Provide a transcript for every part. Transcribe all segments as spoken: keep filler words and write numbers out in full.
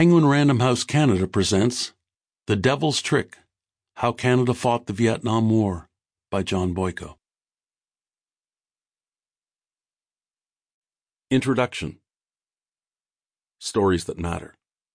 Penguin Random House Canada presents The Devil's Trick: How Canada Fought the Vietnam War by John Boyko. Introduction. Stories that matter.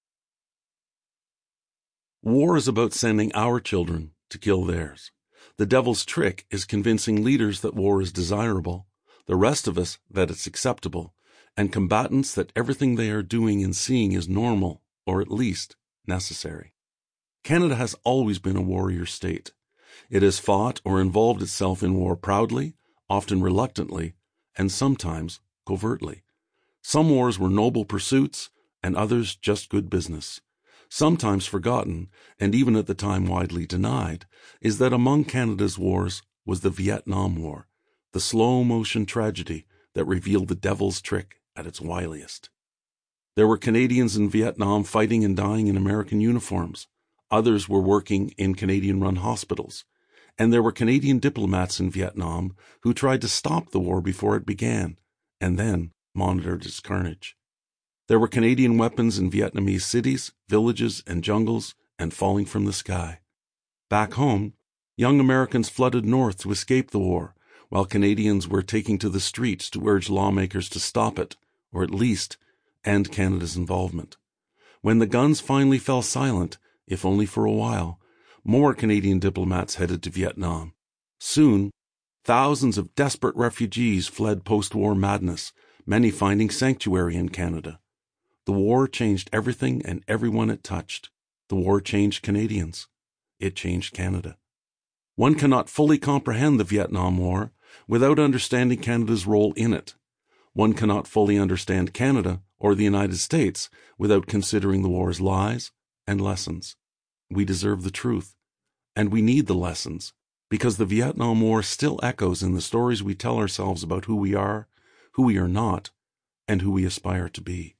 War is about sending our children to kill theirs. The devil's trick is convincing leaders that war is desirable, the rest of us that it's acceptable, and combatants that everything they are doing and seeing is normal, or at least necessary. Canada has always been a warrior state. It has fought or involved itself in war proudly, often reluctantly, and sometimes covertly. Some wars were noble pursuits, and others just good business. Sometimes forgotten, and even at the time widely denied, is that among Canada's wars was the Vietnam War, the slow-motion tragedy that revealed the devil's trick at its wiliest. There were Canadians in Vietnam fighting and dying in American uniforms. Others were working in Canadian-run hospitals. And there were Canadian diplomats in Vietnam who tried to stop the war before it began, and then monitored its carnage. There were Canadian weapons in Vietnamese cities, villages, and jungles, and falling from the sky. Back home, young Americans flooded north to escape the war, while Canadians were taking to the streets to urge lawmakers to stop it, or at least end Canada's involvement. When the guns finally fell silent, if only for a while, more Canadian diplomats headed to Vietnam. Soon, thousands of desperate refugees fled post-war madness, many finding sanctuary in Canada. The war changed everything and everyone it touched. The war changed Canadians. It changed Canada. One cannot fully comprehend the Vietnam War without understanding Canada's role in it. One cannot fully understand Canada or the United States without considering the war's lies and lessons. We deserve the truth, and we need the lessons, because the Vietnam War still echoes in the stories we tell ourselves about who we are, who we are not, and who we aspire to be.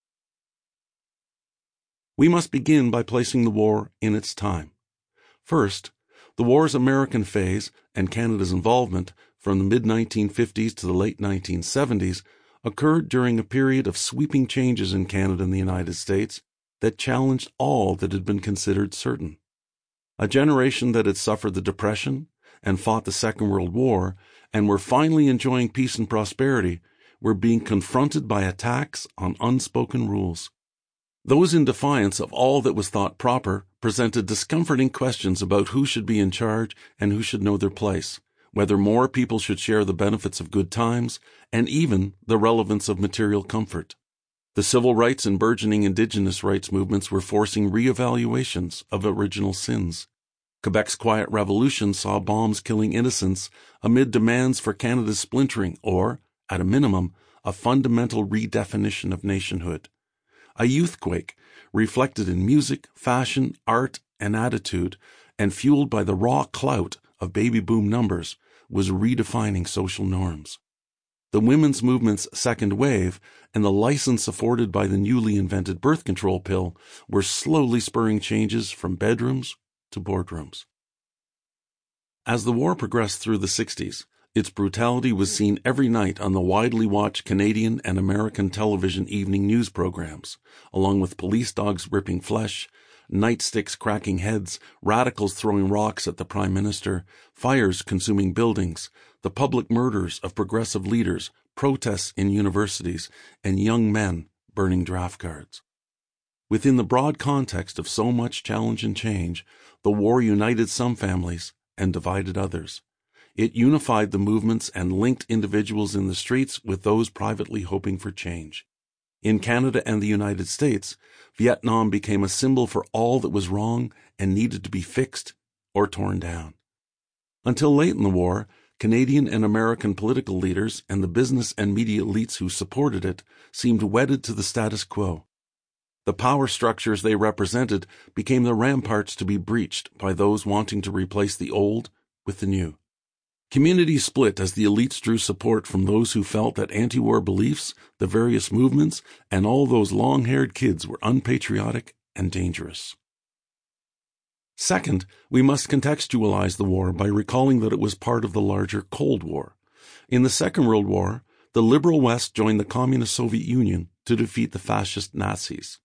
We must begin by placing the war in its time. First, the war's American phase and Canada's involvement from the mid nineteen fifties to the late nineteen seventies occurred during a period of sweeping changes in Canada and the United States that challenged all that had been considered certain. A generation that had suffered the Depression and fought the Second World War and were finally enjoying peace and prosperity were being confronted by attacks on unspoken rules. Those in defiance of all that was thought proper presented discomforting questions about who should be in charge and who should know their place, whether more people should share the benefits of good times, and even the relevance of material comfort. The civil rights and burgeoning Indigenous rights movements were forcing re-evaluations of original sins. Quebec's quiet revolution saw bombs killing innocents amid demands for Canada's splintering or, at a minimum, a fundamental redefinition of nationhood. A youthquake, reflected in music, fashion, art, and attitude, and fueled by the raw clout of baby boom numbers, was redefining social norms. The women's movement's second wave and the license afforded by the newly invented birth control pill were slowly spurring changes from bedrooms to boardrooms. As the war progressed through the sixties, its brutality was seen every night on the widely watched Canadian and American television evening news programs, along with police dogs ripping flesh, nightsticks cracking heads, radicals throwing rocks at the Prime Minister, fires consuming buildings, the public murders of progressive leaders, protests in universities, and young men burning draft cards. Within the broad context of so much challenge and change, the war united some families and divided others. It unified the movements and linked individuals in the streets with those privately hoping for change. In Canada and the United States, Vietnam became a symbol for all that was wrong and needed to be fixed or torn down. Until late in the war, Canadian and American political leaders and the business and media elites who supported it seemed wedded to the status quo. The power structures they represented became the ramparts to be breached by those wanting to replace the old with the new. Communities split as the elites drew support from those who felt that anti-war beliefs, the various movements, and all those long-haired kids were unpatriotic and dangerous. Second, we must contextualize the war by recalling that it was part of the larger Cold War. In the Second World War, the liberal West joined the Communist Soviet Union to defeat the fascist Nazis.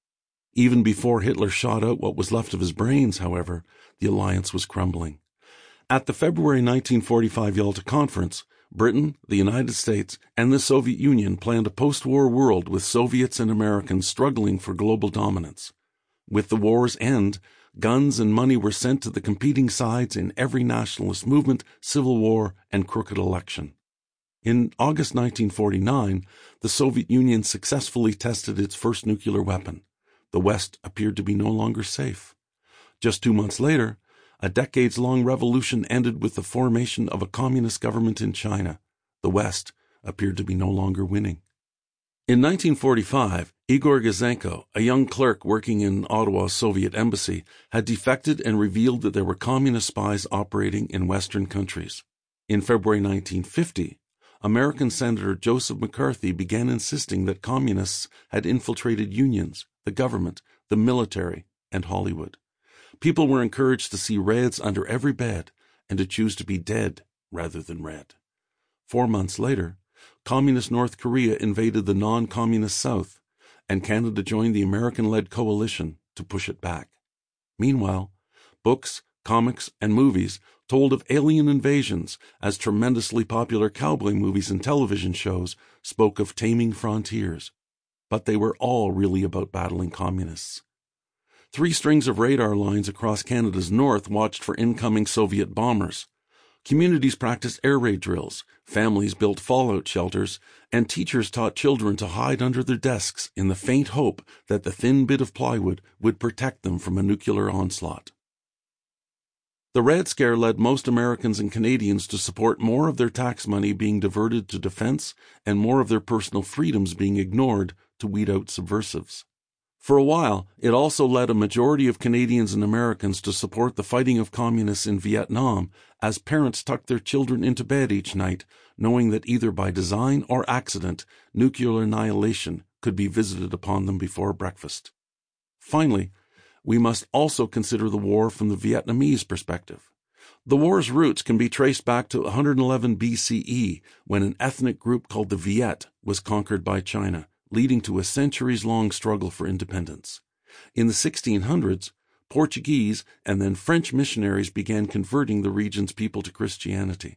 Even before Hitler shot out what was left of his brains, however, the alliance was crumbling. At the February nineteen forty-five Yalta Conference, Britain, the United States, and the Soviet Union planned a post-war world with Soviets and Americans struggling for global dominance. With the war's end, guns and money were sent to the competing sides in every nationalist movement, civil war, and crooked election. In August nineteen forty-nine, the Soviet Union successfully tested its first nuclear weapon. The West appeared to be no longer safe. Just two months later, a decades-long revolution ended with the formation of a communist government in China. The West appeared to be no longer winning. In nineteen forty-five, Igor Gouzenko, a young clerk working in Ottawa's Soviet embassy, had defected and revealed that there were communist spies operating in Western countries. In February nineteen fifty, American Senator Joseph McCarthy began insisting that communists had infiltrated unions, the government, the military, and Hollywood. People were encouraged to see reds under every bed and to choose to be dead rather than red. Four months later, Communist North Korea invaded the non-communist South, and Canada joined the American-led coalition to push it back. Meanwhile, books, comics, and movies told of alien invasions as tremendously popular cowboy movies and television shows spoke of taming frontiers. But they were all really about battling communists. Three strings of radar lines across Canada's north watched for incoming Soviet bombers. Communities practiced air raid drills, families built fallout shelters, and teachers taught children to hide under their desks in the faint hope that the thin bit of plywood would protect them from a nuclear onslaught. The Red Scare led most Americans and Canadians to support more of their tax money being diverted to defense and more of their personal freedoms being ignored to weed out subversives. For a while, it also led a majority of Canadians and Americans to support the fighting of communists in Vietnam as parents tucked their children into bed each night, knowing that either by design or accident, nuclear annihilation could be visited upon them before breakfast. Finally, we must also consider the war from the Vietnamese perspective. The war's roots can be traced back to one hundred eleven B C E, when an ethnic group called the Viet was conquered by China, leading to a centuries-long struggle for independence. In the sixteen hundreds, Portuguese and then French missionaries began converting the region's people to Christianity.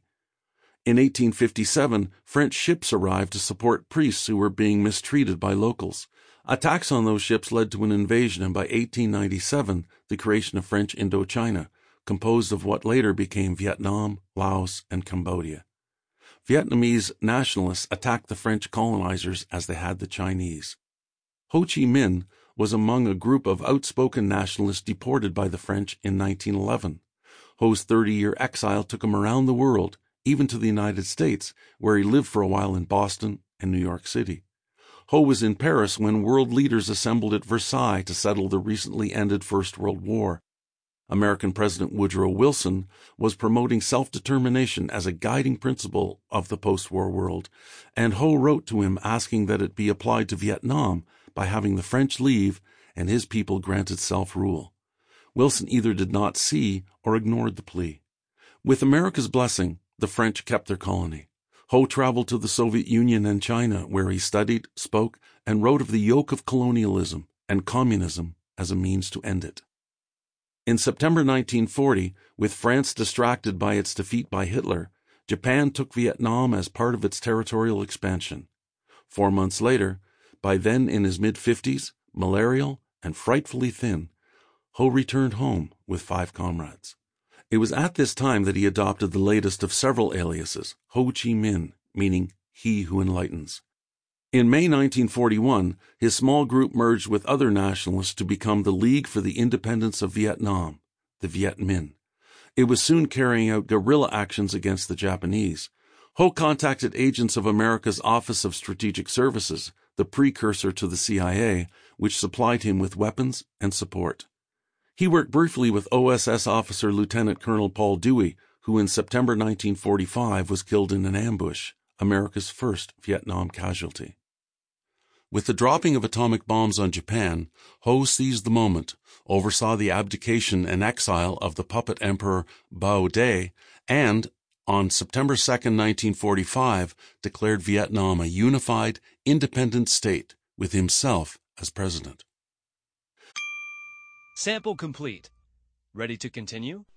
In eighteen fifty-seven, French ships arrived to support priests who were being mistreated by locals. Attacks on those ships led to an invasion, and by eighteen ninety-seven, the creation of French Indochina, composed of what later became Vietnam, Laos, and Cambodia. Vietnamese nationalists attacked the French colonizers as they had the Chinese. Ho Chi Minh was among a group of outspoken nationalists deported by the French in nineteen eleven. Ho's thirty-year exile took him around the world, even to the United States, where he lived for a while in Boston and New York City. Ho was in Paris when world leaders assembled at Versailles to settle the recently ended First World War. American President Woodrow Wilson was promoting self-determination as a guiding principle of the post-war world, and Ho wrote to him asking that it be applied to Vietnam by having the French leave and his people granted self-rule. Wilson either did not see or ignored the plea. With America's blessing, the French kept their colony. Ho traveled to the Soviet Union and China, where he studied, spoke, and wrote of the yoke of colonialism and communism as a means to end it. In September nineteen forty, with France distracted by its defeat by Hitler, Japan took Vietnam as part of its territorial expansion. Four months later, by then in his mid-fifties, malarial, and frightfully thin, Ho returned home with five comrades. It was at this time that he adopted the latest of several aliases, Ho Chi Minh, meaning he who enlightens. In May nineteen forty-one, his small group merged with other nationalists to become the League for the Independence of Vietnam, the Viet Minh. It was soon carrying out guerrilla actions against the Japanese. Ho contacted agents of America's Office of Strategic Services, the precursor to the C I A, which supplied him with weapons and support. He worked briefly with O S S officer Lieutenant Colonel Paul Dewey, who in September nineteen forty-five was killed in an ambush, America's first Vietnam casualty. With the dropping of atomic bombs on Japan, Ho seized the moment, oversaw the abdication and exile of the puppet emperor Bao Dai, and, on September second, nineteen forty-five, declared Vietnam a unified, independent state with himself as president. Sample complete. Ready to continue?